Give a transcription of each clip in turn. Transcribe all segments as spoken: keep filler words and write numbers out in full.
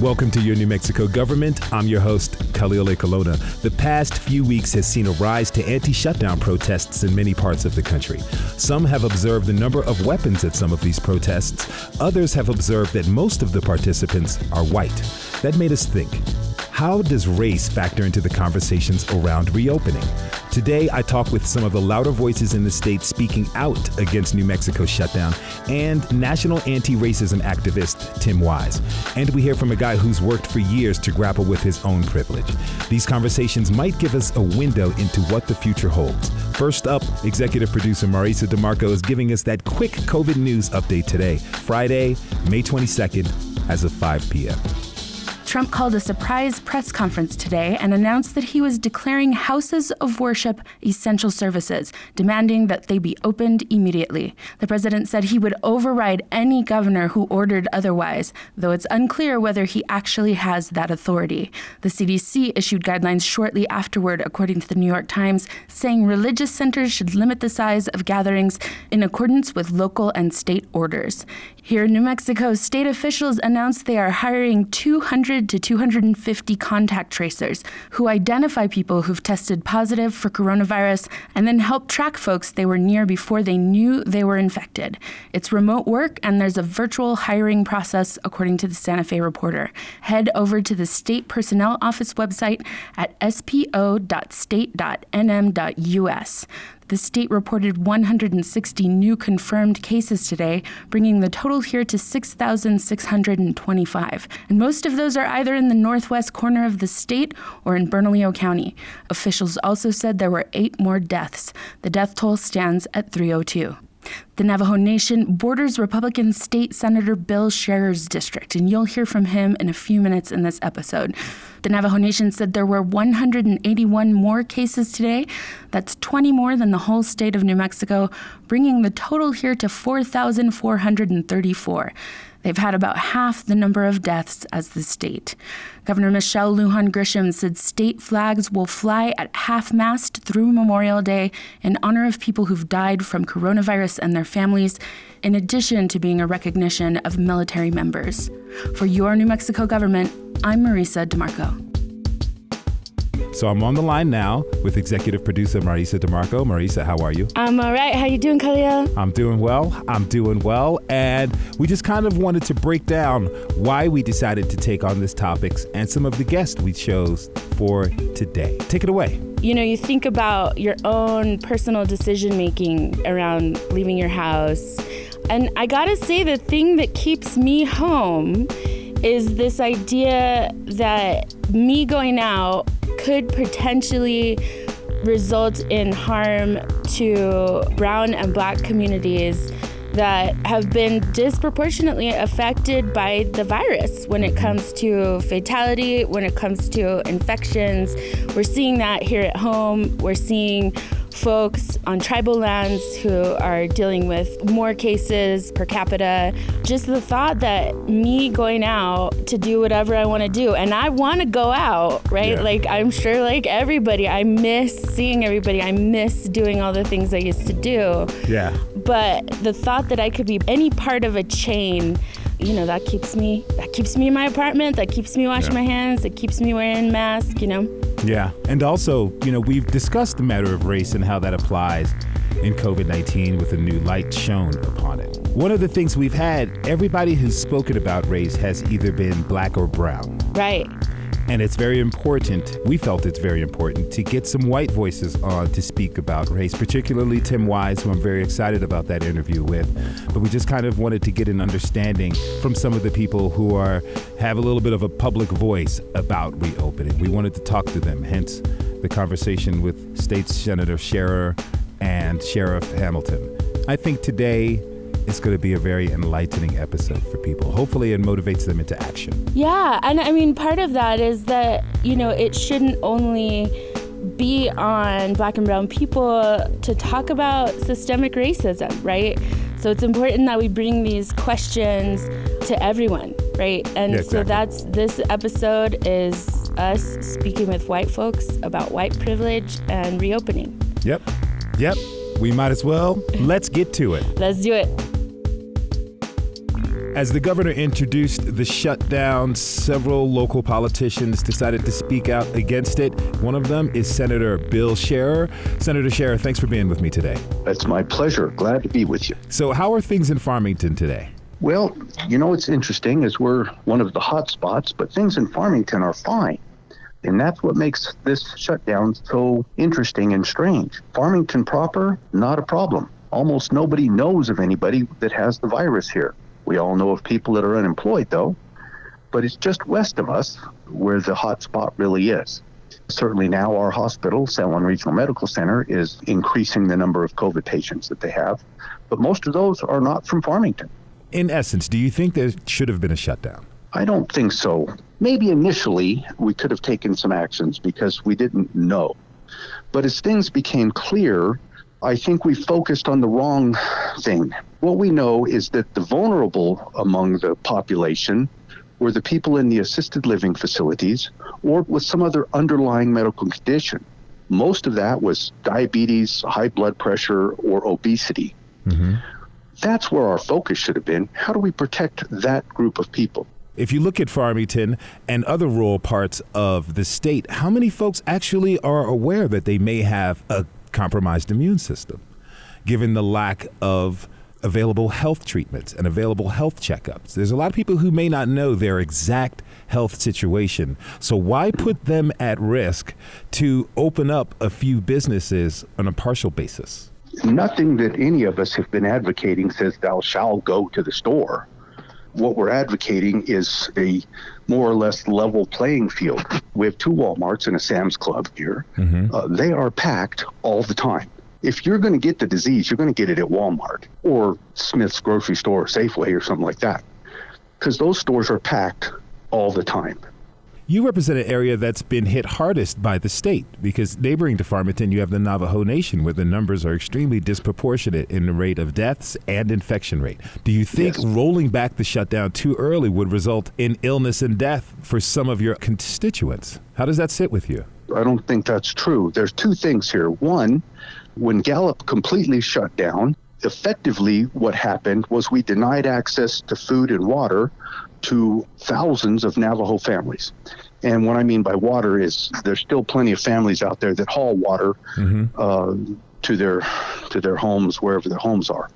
Welcome to your New Mexico government. I'm your host, Khalil A. Colonna. The past few weeks has seen a rise to anti-shutdown protests in many parts of the country. Some have observed the number of weapons at some of these protests. Others have observed that most of the participants are white. That made us think, how does race factor into the conversations around reopening? Today, I talk with some of the louder voices in the state speaking out against New Mexico's shutdown and national anti-racism activist Tim Wise. And we hear from a guy who's worked for years to grapple with his own privilege. These conversations might give us a window into what the future holds. First up, executive producer Marisa DeMarco is giving us that quick COVID news update today, Friday, May twenty-second, as of five p.m. Trump called a surprise press conference today and announced that he was declaring houses of worship essential services, demanding that they be opened immediately. The president said he would override any governor who ordered otherwise, though it's unclear whether he actually has that authority. The C D C issued guidelines shortly afterward, according to the New York Times, saying religious centers should limit the size of gatherings in accordance with local and state orders. Here in New Mexico, state officials announced they are hiring two hundred to two hundred fifty contact tracers who identify people who've tested positive for coronavirus and then help track folks they were near before they knew they were infected. It's remote work and there's a virtual hiring process, according to the Santa Fe Reporter. Head over to the State Personnel Office website at s p o dot state dot n m dot u s. The state reported one hundred sixty new confirmed cases today, bringing the total here to six thousand six hundred twenty-five. And most of those are either in the northwest corner of the state or in Bernalillo County. Officials also said there were eight more deaths. The death toll stands at three oh two. The Navajo Nation borders Republican State Senator Bill Scherer's district, and you'll hear from him in a few minutes in this episode. The Navajo Nation said there were one hundred eighty-one more cases today. That's twenty more than the whole state of New Mexico, bringing the total here to four thousand four hundred thirty-four. They've had about half the number of deaths as the state. Governor Michelle Lujan Grisham said state flags will fly at half-mast through Memorial Day in honor of people who've died from coronavirus and their families, in addition to being a recognition of military members. For your New Mexico government, I'm Marisa DeMarco. So I'm on the line now with executive producer Marisa DeMarco. Marisa, how are you? I'm all right. How you doing, Khalil? I'm doing well. I'm doing well. And we just kind of wanted to break down why we decided to take on this topics and some of the guests we chose for today. Take it away. You know, you think about your own personal decision-making around leaving your house. And I gotta say, the thing that keeps me home is this idea that me going out could potentially result in harm to brown and black communities that have been disproportionately affected by the virus when it comes to fatality, when it comes to infections. We're seeing that here at home. We're seeing folks on tribal lands who are dealing with more cases per capita. Just the thought that me going out to do whatever I want to do, and I want to go out, right? Yeah. Like, I'm sure like everybody, I miss seeing everybody. I miss doing all the things I used to do. Yeah. But the thought that I could be any part of a chain, you know, that keeps me, that keeps me in my apartment, that keeps me washing Yeah. my hands, it keeps me wearing a mask, you know? Yeah. And also, you know, we've discussed the matter of race and how that applies in covid nineteen with a new light shown upon it. One of the things we've had, everybody who's spoken about race has either been black or brown. Right. And it's very important, we felt it's very important, to get some white voices on to speak about race, particularly Tim Wise, who I'm very excited about that interview with. But we just kind of wanted to get an understanding from some of the people who are have a little bit of a public voice about reopening. We wanted to talk to them, hence the conversation with State Senator Scherer and Sheriff Hamilton. I think today it's going to be a very enlightening episode for people. Hopefully it motivates them into action. Yeah, and I mean, part of that is that, you know, it shouldn't only be on black and brown people to talk about systemic racism, right? So it's important that we bring these questions to everyone, right? And Yeah, exactly. so that's, this episode is us speaking with white folks about white privilege and reopening. Yep, yep. We might as well. Let's get to it. Let's do it. As the governor introduced the shutdown, several local politicians decided to speak out against it. One of them is Senator Bill Scherr. Senator Scherr, thanks for being with me today. It's my pleasure. Glad to be with you. So how are things in Farmington today? Well, you know, it's interesting as we're one of the hot spots, but things in Farmington are fine. And that's what makes this shutdown so interesting and strange. Farmington proper, not a problem. Almost nobody knows of anybody that has the virus here. We all know of people that are unemployed, though. But it's just west of us where the hot spot really is. Certainly now our hospital, San Juan Regional Medical Center, is increasing the number of COVID patients that they have. But most of those are not from Farmington. In essence, do you think there should have been a shutdown? I don't think so. Maybe initially we could have taken some actions because we didn't know. But as things became clear, I think we focused on the wrong thing. What we know is that the vulnerable among the population were the people in the assisted living facilities or with some other underlying medical condition. Most of that was diabetes, high blood pressure, or obesity. Mm-hmm. That's where our focus should have been. How do we protect that group of people? If you look at Farmington and other rural parts of the state, how many folks actually are aware that they may have a compromised immune system, given the lack of available health treatments and available health checkups? There's a lot of people who may not know their exact health situation. So why put them at risk to open up a few businesses on a partial basis? Nothing that any of us have been advocating says thou shalt go to the store. What we're advocating is a more or less level playing field. We have two Walmarts and a Sam's Club here. Mm-hmm. Uh, they are packed all the time. If you're going to get the disease, you're going to get it at Walmart or Smith's grocery store or Safeway or something like that, because those stores are packed all the time. You represent an area that's been hit hardest by the state because neighboring to Farmington, you have the Navajo Nation, where the numbers are extremely disproportionate in the rate of deaths and infection rate. Do you think yes. rolling back the shutdown too early would result in illness and death for some of your constituents? How does that sit with you? I don't think that's true. There's two things here. One, when Gallup completely shut down, effectively what happened was we denied access to food and water to thousands of Navajo families. And what I mean by water is there's still plenty of families out there that haul water mm-hmm. uh, to their to their homes, wherever their homes are.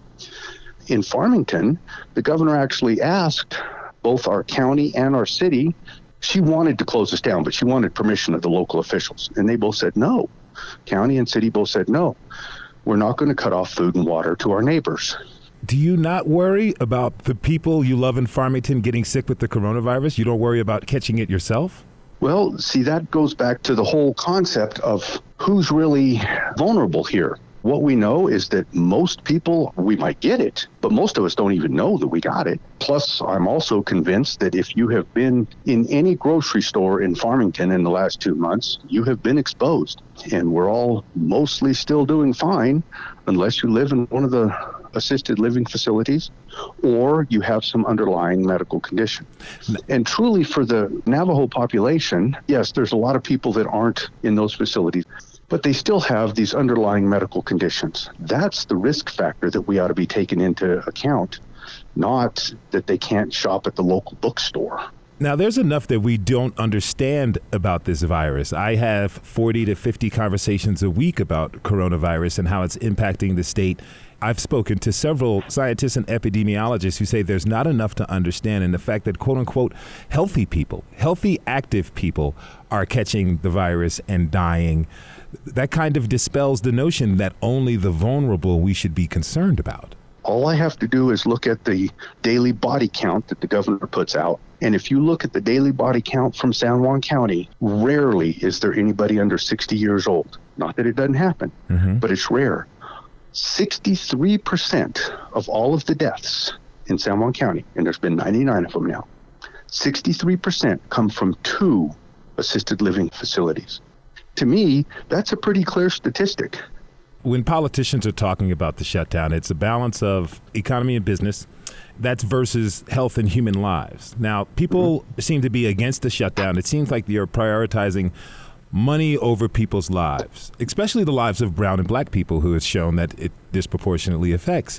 In Farmington, the governor actually asked both our county and our city. She wanted to close us down, but she wanted permission of the local officials. And they both said no. County and city both said no. We're not going to cut off food and water to our neighbors. Do you not worry about the people you love in Farmington getting sick with the coronavirus? You don't worry about catching it yourself? Well, see, that goes back to the whole concept of who's really vulnerable here. What we know is that most people, we might get it, but most of us don't even know that we got it. Plus, I'm also convinced that if you have been in any grocery store in Farmington in the last two months, you have been exposed. And we're all mostly still doing fine, unless you live in one of the assisted living facilities or you have some underlying medical condition. And truly for the Navajo population, yes, there's a lot of people that aren't in those facilities, but they still have these underlying medical conditions. That's the risk factor that we ought to be taking into account, not that they can't shop at the local bookstore. Now, there's enough that we don't understand about this virus. I have forty to fifty conversations a week about coronavirus and how it's impacting the state. I've spoken to several scientists and epidemiologists who say there's not enough to understand, and the fact that, quote unquote, healthy people, healthy, active people are catching the virus and dying. That kind of dispels the notion that only the vulnerable we should be concerned about. All I have to do is look at the daily body count that the governor puts out. And if you look at the daily body count from San Juan County, rarely is there anybody under sixty years old. Not that it doesn't happen, mm-hmm. but it's rare. sixty-three percent of all of the deaths in San Juan County, and there's been ninety-nine of them now, sixty-three percent come from two assisted living facilities. To me, that's a pretty clear statistic. When politicians are talking about the shutdown, it's a balance of economy and business. That's versus health and human lives. Now, people mm-hmm. seem to be against the shutdown. It seems like you're prioritizing money over people's lives, especially the lives of brown and black people, who has shown that it disproportionately affects.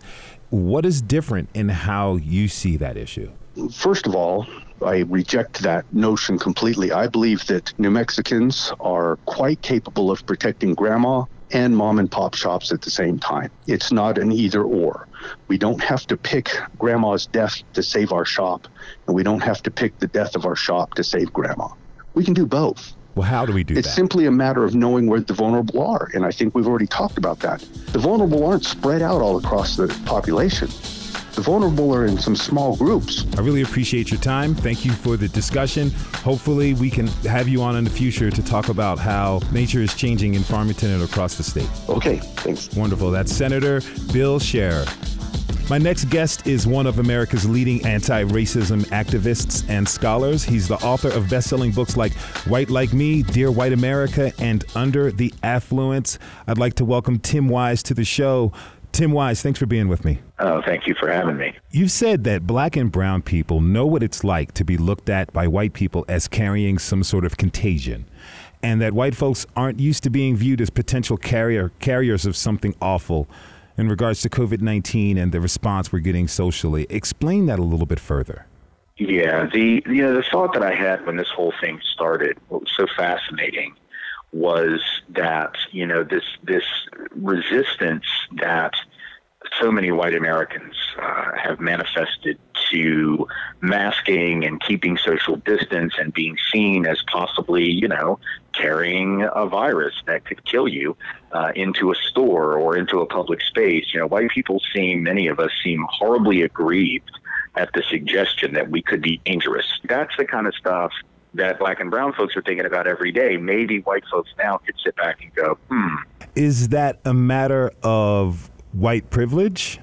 What is different in how you see that issue? First of all, I reject that notion completely. I believe that New Mexicans are quite capable of protecting grandma and mom and pop shops at the same time. It's not an either or. We don't have to pick grandma's death to save our shop, and we don't have to pick the death of our shop to save grandma. We can do both. Well, how do we do it's that? It's simply a matter of knowing where the vulnerable are, and I think we've already talked about that. The vulnerable aren't spread out all across the population. The vulnerable are in some small groups. I really appreciate your time. Thank you for the discussion. Hopefully we can have you on in the future to talk about how nature is changing in Farmington and across the state. Okay, thanks. Wonderful. That's Senator Bill Scher. My next guest is one of America's leading anti-racism activists and scholars. He's the author of best-selling books like White Like Me, Dear White America, and Under the Affluence. I'd like to welcome Tim Wise to the show. Tim Wise, thanks for being with me. Oh, thank you for having me. You've said that black and brown people know what it's like to be looked at by white people as carrying some sort of contagion, and that white folks aren't used to being viewed as potential carrier carriers of something awful in regards to covid nineteen and the response we're getting socially. Explain that a little bit further. Yeah, the you know the thought that I had when this whole thing started, what was so fascinating, was that, you know, this this resistance that so many white Americans uh, have manifested to masking and keeping social distance and being seen as possibly, you know, carrying a virus that could kill you uh, into a store or into a public space. You know, white people seem, many of us seem horribly aggrieved at the suggestion that we could be dangerous. That's the kind of stuff that black and brown folks are thinking about every day. Maybe white folks now could sit back and go, hmm. Is that a matter of white privilege?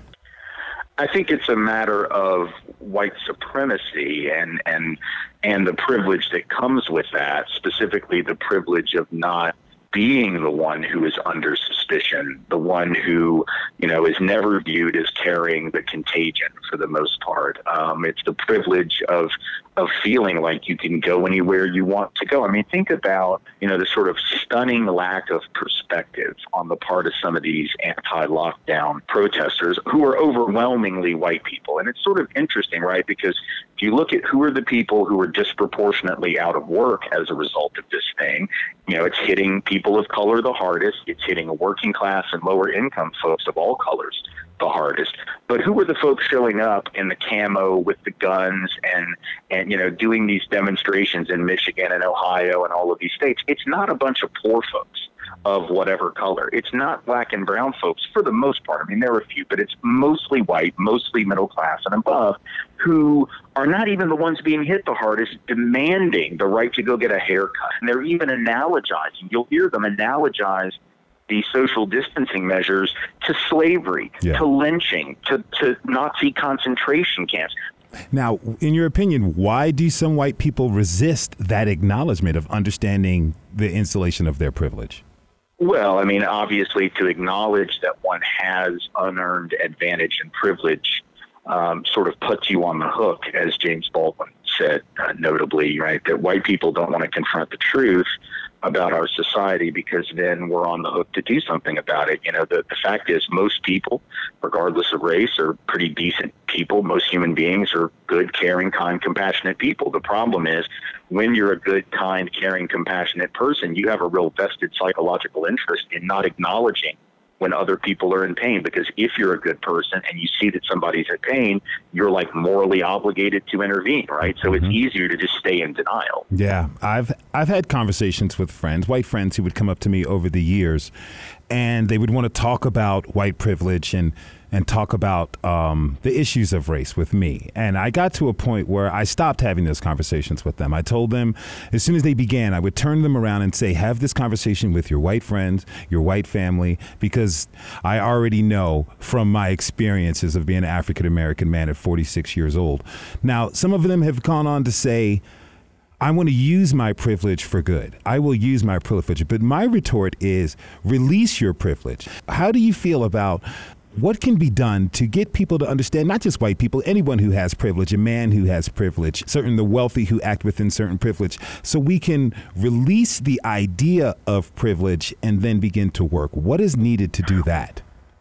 I think it's a matter of white supremacy and, and, and the privilege that comes with that, specifically the privilege of not being the one who is under suspicion, the one who, you know, is never viewed as carrying the contagion for the most part. Um, it's the privilege of of feeling like you can go anywhere you want to go. I mean, think about, you know, the sort of stunning lack of perspective on the part of some of these anti-lockdown protesters who are overwhelmingly white people. And it's sort of interesting, right? Because if you look at who are the people who are disproportionately out of work as a result of this thing, you know, it's hitting people of color the hardest. It's hitting working class and lower income folks of all colors the hardest. But who are the folks showing up in the camo with the guns and, and, you know, doing these demonstrations in Michigan and Ohio and all of these states? It's not a bunch of poor folks of whatever color. It's not black and brown folks for the most part. I mean, there are a few, but it's mostly white, mostly middle class and above, who are not even the ones being hit the hardest, demanding the right to go get a haircut. And they're even analogizing. You'll hear them analogize the social distancing measures to slavery, yeah. to lynching, to, to Nazi concentration camps. Now, in your opinion, why do some white people resist that acknowledgement of understanding the installation of their privilege? Well, I mean, obviously, to acknowledge that one has unearned advantage and privilege um, sort of puts you on the hook, as James Baldwin said, uh, notably, right, that white people don't want to confront the truth about our society because then we're on the hook to do something about it. You know, the, the fact is most people, regardless of race, are pretty decent people. Most human beings are good, caring, kind, compassionate people. The problem is when you're a good, kind, caring, compassionate person, you have a real vested psychological interest in not acknowledging when other people are in pain, because if you're a good person and you see that somebody's in pain, you're like morally obligated to intervene, right? So mm-hmm. it's easier to just stay in denial. Yeah, I've I've had conversations with friends, white friends who would come up to me over the years, and they would want to talk about white privilege and and talk about um, the issues of race with me. And I got to a point where I stopped having those conversations with them. I told them as soon as they began, I would turn them around and say, have this conversation with your white friends, your white family, because I already know from my experiences of being an African-American man at forty-six years old. Now, some of them have gone on to say, I want to use my privilege for good. I will use my privilege. But my retort is release your privilege. How do you feel about what can be done to get people to understand, not just white people, anyone who has privilege, a man who has privilege, certain the wealthy who act within certain privilege, so we can release the idea of privilege and then begin to work? What is needed to do that?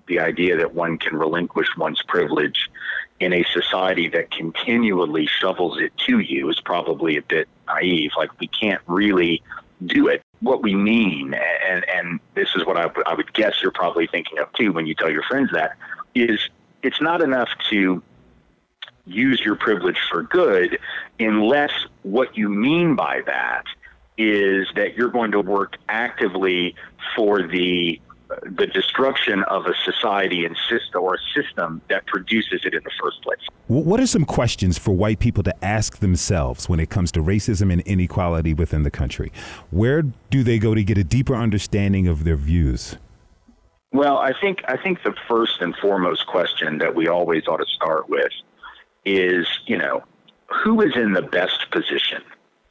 the idea that one can relinquish one's privilege in a society that continually shovels it to you is probably a bit naive. Like, we can't really do it. What we mean, and, and this is what I, I would guess you're probably thinking of too when you tell your friends that, is it's not enough to use your privilege for good unless what you mean by that is that you're going to work actively for the the destruction of a society and system or a system that produces it in the first place. What are some questions for white people to ask themselves when it comes to racism and inequality within the country? Where do they go to get a deeper understanding of their views? Well, I think I think the first and foremost question that we always ought to start with is, you know, who is in the best position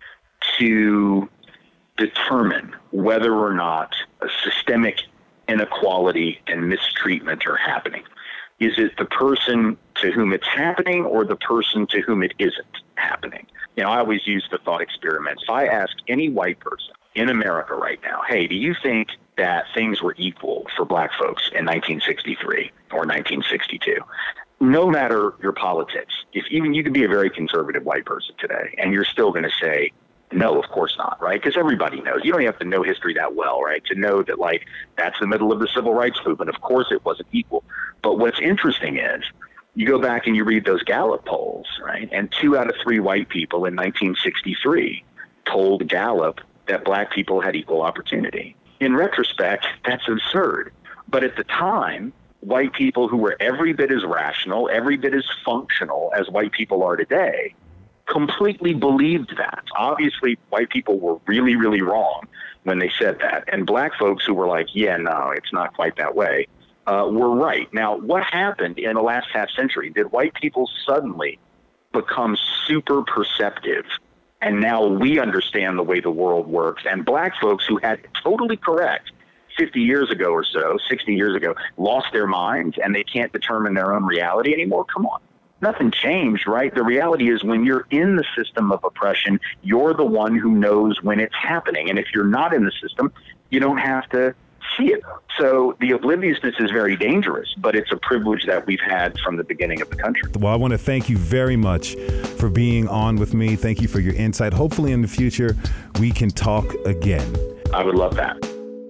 to determine whether or not a systemic inequality and mistreatment are happening? Is it the person to whom it's happening or the person to whom it isn't happening? You know, I always use the thought experiment. If I ask any white person in America right now, hey, do you think that things were equal for black folks in nineteen sixty-three or nineteen sixty-two? No matter your politics, if even you could be a very conservative white person today and you're still going to say, no, of course not, right? Because everybody knows. You don't have to know history that well, right, to know that, like, that's the middle of the civil rights movement. Of course it wasn't equal. But what's interesting is you go back and you read those Gallup polls, right, and two out of three white people in nineteen sixty-three told Gallup that black people had equal opportunity. In retrospect, that's absurd. But at the time, white people who were every bit as rational, every bit as functional as white people are today, completely believed that. Obviously, white people were really, really wrong when they said that. And black folks who were like, yeah, no, it's not quite that way, uh, were right. Now, what happened in the last half century? Did white people suddenly become super perceptive? And now we understand the way the world works. And black folks who had totally correct fifty years ago or so, sixty years ago, lost their minds and they can't determine their own reality anymore? Come on. Nothing changed, right? The reality is when you're in the system of oppression, you're the one who knows when it's happening. And if you're not in the system, you don't have to see it. So the obliviousness is very dangerous, but it's a privilege that we've had from the beginning of the country. Well, I want to thank you very much for being on with me. Thank you for your insight. Hopefully in the future, we can talk again. I would love that.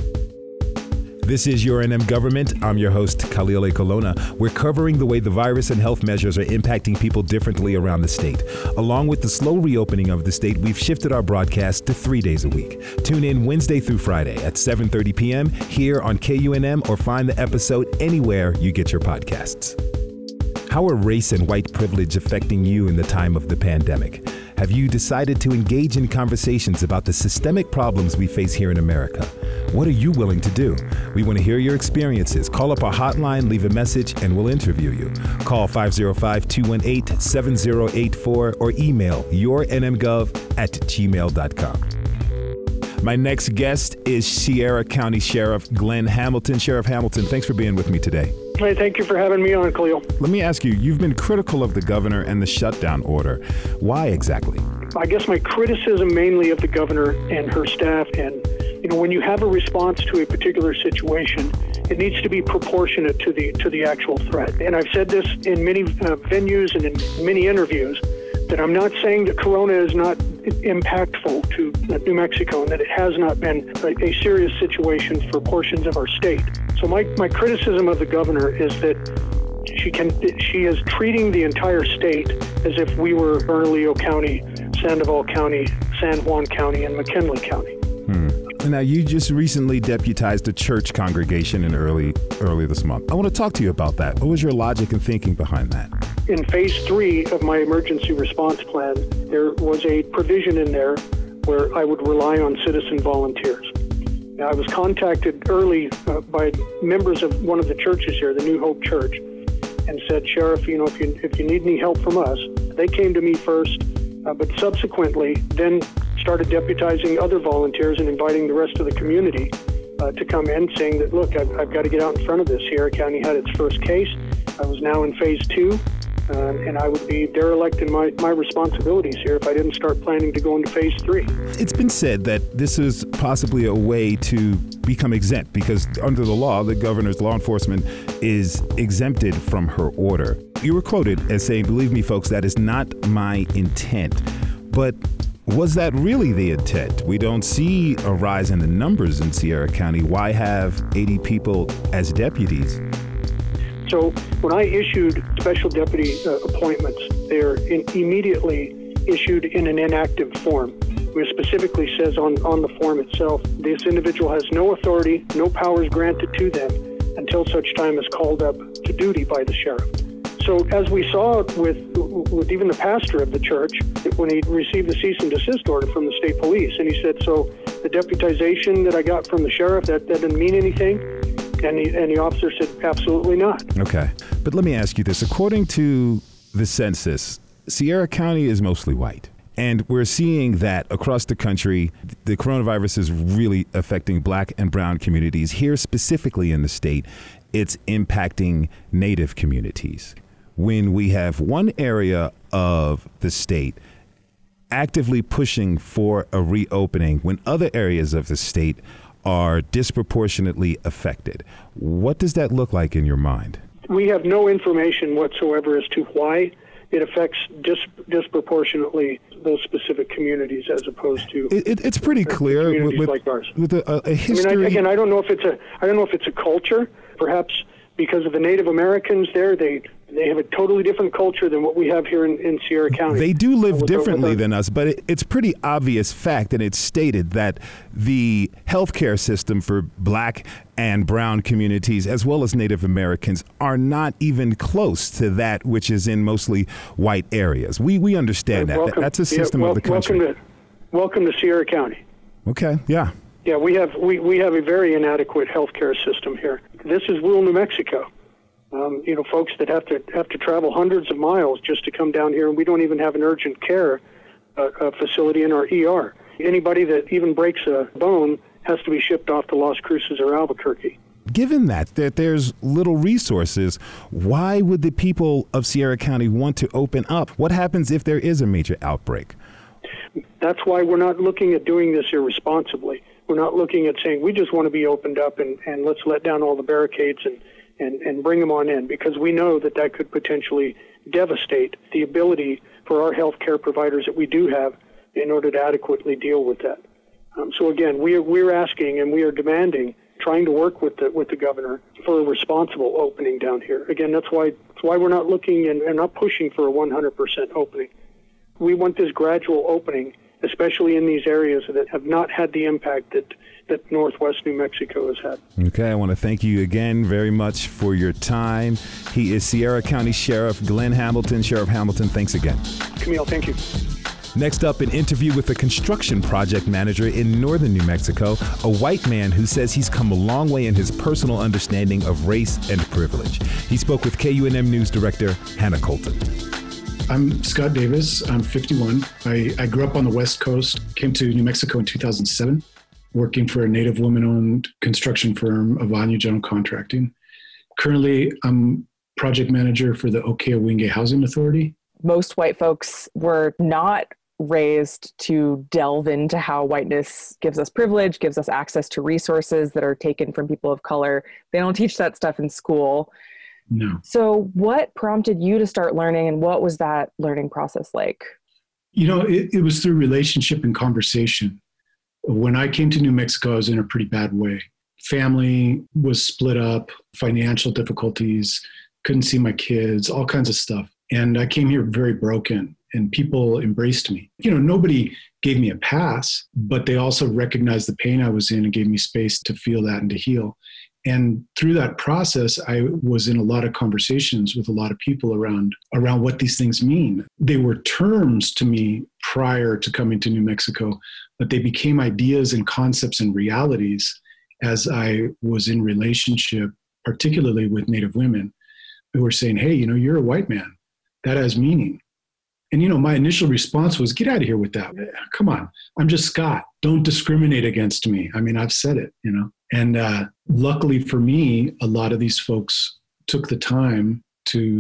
This is Your N M Government. I'm your host, Khalil A. Colonna. We're covering the way the virus and health measures are impacting people differently around the state. Along with the slow reopening of the state, we've shifted our broadcast to three days a week. Tune in Wednesday through Friday at seven thirty p.m. here on K U N M or find the episode anywhere you get your podcasts. How are race and white privilege affecting you in the time of the pandemic? Have you decided to engage in conversations about the systemic problems we face here in America? What are you willing to do? We want to hear your experiences. Call up our hotline, leave a message, and we'll interview you. Call five oh five, two one eight, seven oh eight four or email your n m gov at gmail dot com. My next guest is Sierra County Sheriff Glenn Hamilton. Sheriff Hamilton, thanks for being with me today. Hey, thank you for having me on, Khalil. Let me ask you, you've been critical of the governor and the shutdown order. Why exactly? I guess my criticism mainly of the governor and her staff, and you know, when you have a response to a particular situation, it needs to be proportionate to the to the actual threat. And I've said this in many uh, venues and in many interviews, that I'm not saying that Corona is not impactful to New Mexico and that it has not been a, a serious situation for portions of our state. So my, my criticism of the governor is that she can she is treating the entire state as if we were Bernalillo County, Sandoval County, San Juan County, and McKinley County. Hmm. Now, you just recently deputized a church congregation in early early this month. I want to talk to you about that. What was your logic and thinking behind that? In phase three of my emergency response plan, there was a provision in there where I would rely on citizen volunteers. Now, I was contacted early uh, by members of one of the churches here, the New Hope Church, and said, Sheriff, you know, if you if you need any help from us, they came to me first, uh, but subsequently then started deputizing other volunteers and inviting the rest of the community uh, to come in, saying that, look, I've, I've got to get out in front of this. Sierra County had its first case. I was now in phase two. Uh, and I would be derelict in my, my responsibilities here if I didn't start planning to go into phase three. It's been said that this is possibly a way to become exempt because under the law, the governor's law enforcement is exempted from her order. You were quoted as saying, "Believe me, folks, that is not my intent." But was that really the intent? We don't see a rise in the numbers in Sierra County. Why have eighty people as deputies? So when I issued special deputy uh, appointments, they're in, immediately issued in an inactive form. It specifically says on, on the form itself, this individual has no authority, no powers granted to them until such time as called up to duty by the sheriff. So as we saw with, with even the pastor of the church, when he received the cease and desist order from the state police, and he said, so the deputization that I got from the sheriff, that, that didn't mean anything? And the, and the officer said, absolutely not. Okay. But let me ask you this. According to the census, Sierra County is mostly white. And we're seeing that across the country, the coronavirus is really affecting black and brown communities. Here specifically in the state, it's impacting Native communities. When we have one area of the state actively pushing for a reopening, when other areas of the state are disproportionately affected. What does that look like in your mind? We have no information whatsoever as to why it affects dis- disproportionately those specific communities as opposed to it, it, it's pretty clear communities with, like ours. With a, a history. I mean, I, again, I don't know if it's a I don't know if it's a culture. Perhaps because of the Native Americans there, they they have a totally different culture than what we have here in, in Sierra County. They do live uh, differently our, than us, but it, it's pretty obvious fact, and it's stated that the healthcare system for black and brown communities, as well as Native Americans, are not even close to that which is in mostly white areas. We we understand that. Welcome, That's a system yeah, well, of the country. Welcome to, welcome to Sierra County. Okay, yeah. Yeah, we have we, we have a very inadequate healthcare system here. This is rural New Mexico. Um, you know, folks that have to have to travel hundreds of miles just to come down here, and we don't even have an urgent care uh, uh, facility in our E R. Anybody that even breaks a bone has to be shipped off to Las Cruces or Albuquerque. Given that, that there's little resources, why would the people of Sierra County want to open up? What happens if there is a major outbreak? That's why we're not looking at doing this irresponsibly. We're not looking at saying we just want to be opened up and, and let's let down all the barricades and, and, and bring them on in, because we know that that could potentially devastate the ability for our healthcare providers that we do have in order to adequately deal with that. Um, so again, we are, we're asking and we are demanding, trying to work with the with the governor for a responsible opening down here. Again, that's why that's why we're not looking and, and not pushing for a one hundred percent opening. We want this gradual opening, especially in these areas that have not had the impact that, that Northwest New Mexico has had. Okay, I want to thank you again very much for your time. He is Sierra County Sheriff Glenn Hamilton. Sheriff Hamilton, thanks again. Camille, thank you. Next up, an interview with a construction project manager in northern New Mexico, a white man who says he's come a long way in his personal understanding of race and privilege. He spoke with K U N M News Director Hannah Colton. I'm Scott Davis. I'm fifty-one. I, I grew up on the West Coast, came to New Mexico in two thousand seven, working for a Native woman-owned construction firm, Avanya General Contracting. Currently, I'm project manager for the Okeh-Owingeh Housing Authority. Most white folks were not raised to delve into how whiteness gives us privilege, gives us access to resources that are taken from people of color. They don't teach that stuff in school. No. So what prompted you to start learning, and what was that learning process like? You know, it, it was through relationship and conversation. When I came to New Mexico, I was in a pretty bad way. Family was split up, financial difficulties, couldn't see my kids, all kinds of stuff. And I came here very broken, and people embraced me. You know, nobody gave me a pass, but they also recognized the pain I was in and gave me space to feel that and to heal. And through that process, I was in a lot of conversations with a lot of people around, around what these things mean. They were terms to me prior to coming to New Mexico, but they became ideas and concepts and realities as I was in relationship, particularly with Native women who were saying, hey, you know, you're a white man. That has meaning. And, you know, my initial response was, get out of here with that. Come on. I'm just Scott. Don't discriminate against me. I mean, I've said it, you know. And uh, luckily for me, a lot of these folks took the time to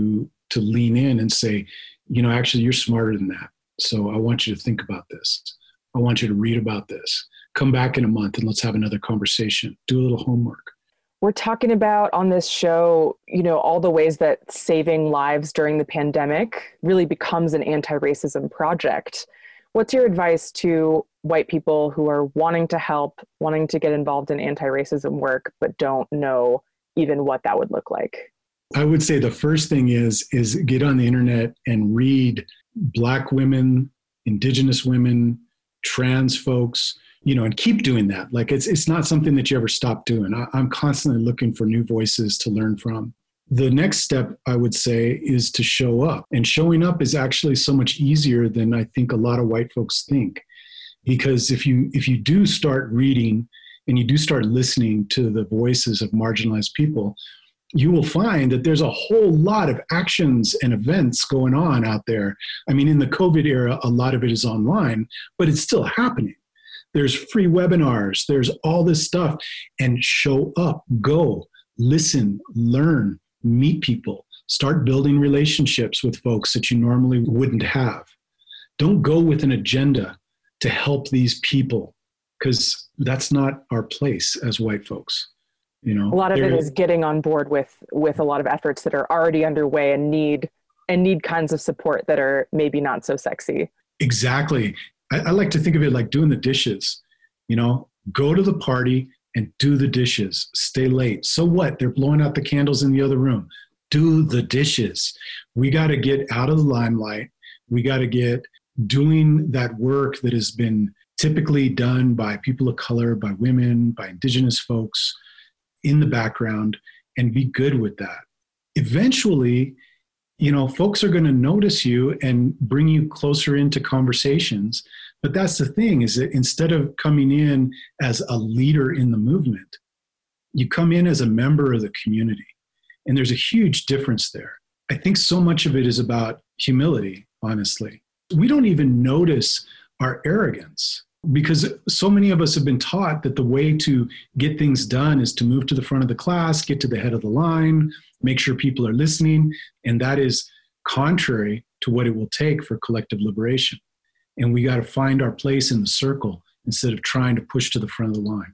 to lean in and say, you know, actually, you're smarter than that. So I want you to think about this. I want you to read about this. Come back in a month and let's have another conversation. Do a little homework. We're talking about on this show, you know, all the ways that saving lives during the pandemic really becomes an anti-racism project. What's your advice to white people who are wanting to help, wanting to get involved in anti-racism work, but don't know even what that would look like? I would say the first thing is, is get on the internet and read Black women, Indigenous women, trans folks, you know, and keep doing that. Like it's it's not something that you ever stop doing. I, I'm constantly looking for new voices to learn from. The next step, I would say, is to show up. And showing up is actually so much easier than I think a lot of white folks think. Because if you if you do start reading and you do start listening to the voices of marginalized people, you will find that there's a whole lot of actions and events going on out there. I mean, in the COVID era, a lot of it is online, but it's still happening. There's free webinars, there's all this stuff. And show up, go, listen, learn, meet people, start building relationships with folks that you normally wouldn't have. Don't go with an agenda to help these people, because that's not our place as white folks. You know, a lot of it is getting on board with with a lot of efforts that are already underway and need and need kinds of support that are maybe not so sexy. Exactly. I, I like to think of it like doing the dishes. You know, go to the party and do the dishes. Stay late. So what? They're blowing out the candles in the other room. Do the dishes. We got to get out of the limelight. We got to get doing that work that has been typically done by people of color, by women, by Indigenous folks, in the background, and be good with that. Eventually, you know, folks are going to notice you and bring you closer into conversations. But that's the thing, is that instead of coming in as a leader in the movement, you come in as a member of the community. And there's a huge difference there. I think so much of it is about humility, honestly. We don't even notice our arrogance, because so many of us have been taught that the way to get things done is to move to the front of the class, get to the head of the line, make sure people are listening. And that is contrary to what it will take for collective liberation. And we got to find our place in the circle instead of trying to push to the front of the line.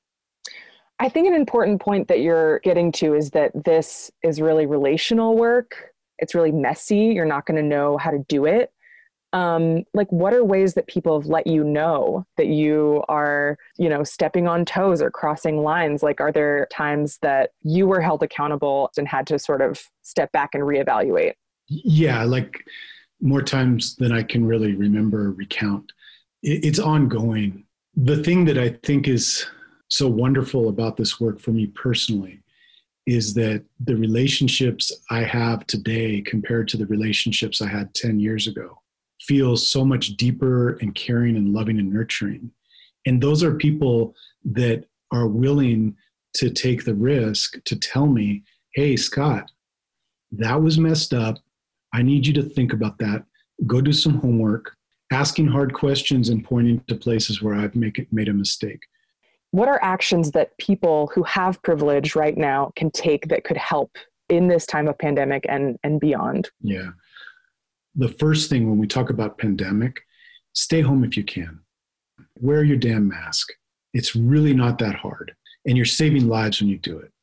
I think an important point that you're getting to is that this is really relational work. It's really messy. You're not going to know how to do it. Um, like, what are ways that people have let you know that you are, you know, stepping on toes or crossing lines? Like, are there times that you were held accountable and had to sort of step back and reevaluate? Yeah, like more times than I can really remember, recount. It's ongoing. The thing that I think is so wonderful about this work for me personally is that the relationships I have today compared to the relationships I had ten years ago feels so much deeper and caring and loving and nurturing. And those are people that are willing to take the risk to tell me, hey, Scott, that was messed up. I need you to think about that. Go do some homework, asking hard questions and pointing to places where I've make it, made a mistake. What are actions that people who have privilege right now can take that could help in this time of pandemic and, and beyond? Yeah. The first thing when we talk about pandemic, stay home if you can. Wear your damn mask. It's really not that hard. And you're saving lives when you do it.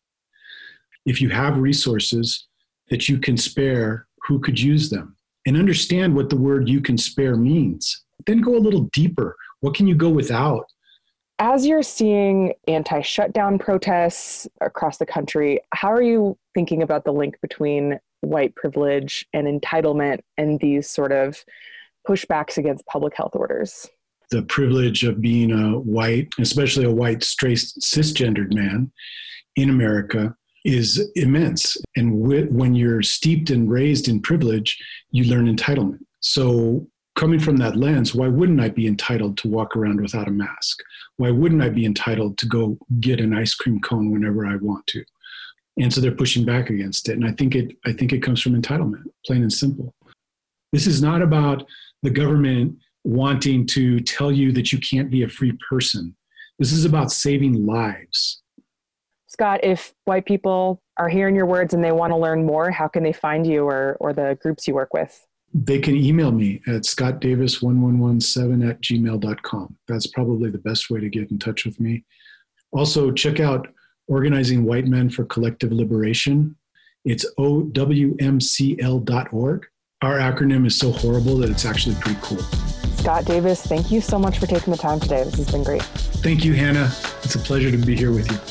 If you have resources that you can spare, who could use them? And understand what the word you can spare means. Then go a little deeper. What can you go without? As you're seeing anti-shutdown protests across the country, how are you thinking about the link between white privilege and entitlement and these sort of pushbacks against public health orders? The privilege of being a white, especially a white, straight, cisgendered man in America is immense. And when you're steeped and raised in privilege, you learn entitlement. So coming from that lens, why wouldn't I be entitled to walk around without a mask? Why wouldn't I be entitled to go get an ice cream cone whenever I want to? And so they're pushing back against it. And I think it, I think it comes from entitlement, plain and simple. This is not about the government wanting to tell you that you can't be a free person. This is about saving lives. Scott, if white people are hearing your words and they want to learn more, how can they find you or, or the groups you work with? They can email me at scott davis one one one seven at gmail dot com. That's probably the best way to get in touch with me. Also, check out Organizing White Men for Collective Liberation. It's O W M C L dot org. Our acronym is so horrible that it's actually pretty cool. Scott Davis, thank you so much for taking the time today. This has been great. Thank you, Hannah. It's a pleasure to be here with you.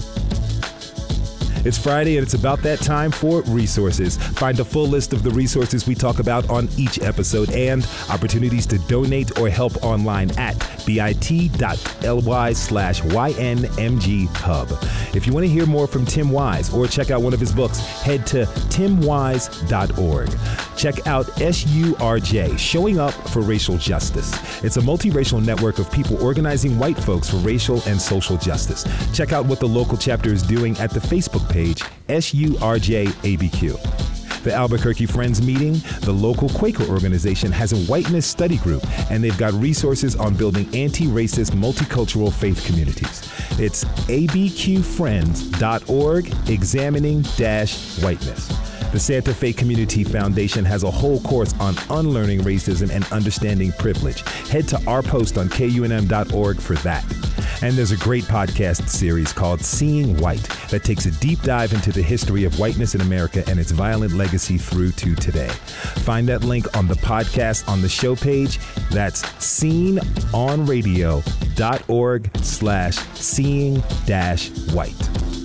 It's Friday and it's about that time for resources. Find a full list of the resources we talk about on each episode and opportunities to donate or help online at bit.ly slash YNMG Hub. If you want to hear more from Tim Wise or check out one of his books, head to tim wise dot org. Check out S U R J, Showing Up for Racial Justice. It's a multiracial network of people organizing white folks for racial and social justice. Check out what the local chapter is doing at the Facebook page, S U R J A B Q. The Albuquerque Friends Meeting, the local Quaker organization, has a whiteness study group, and they've got resources on building anti-racist, multicultural faith communities. It's a b q friends dot org, examining dash whiteness. The Santa Fe Community Foundation has a whole course on unlearning racism and understanding privilege. Head to our post on K U N M dot org for that. And there's a great podcast series called Seeing White that takes a deep dive into the history of whiteness in America and its violent legacy through to today. Find that link on the podcast on the show page. That's seen on radio dot org slash seeing dash white.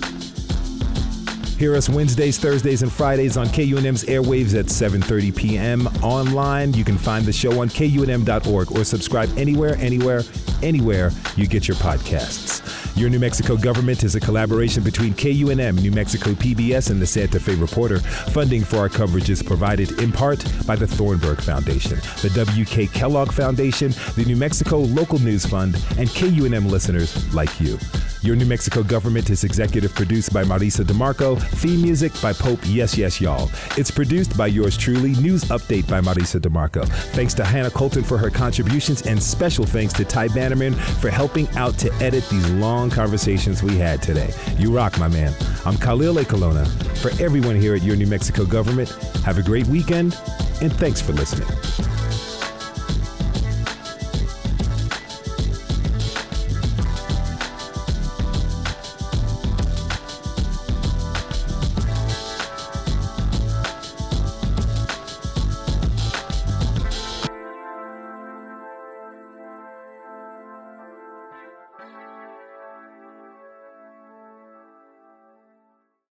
Hear us Wednesdays, Thursdays, and Fridays on K U N M's airwaves at seven thirty p.m. Online, you can find the show on K U N M dot org or subscribe anywhere, anywhere, anywhere you get your podcasts. Your New Mexico Government is a collaboration between K U N M, New Mexico P B S, and the Santa Fe Reporter. Funding for our coverage is provided in part by the Thornburg Foundation, the W K Kellogg Foundation, the New Mexico Local News Fund, and K U N M listeners like you. Your New Mexico Government is executive produced by Marisa DeMarco, theme music by Pope Yes Yes Y'all. It's produced by yours truly, news update by Marisa DeMarco. Thanks to Hannah Colton for her contributions, and special thanks to Ty Bannerman for helping out to edit these long conversations we had today. You rock, my man. I'm Khalil A. Colonna. For everyone here at Your New Mexico Government, have a great weekend, and thanks for listening.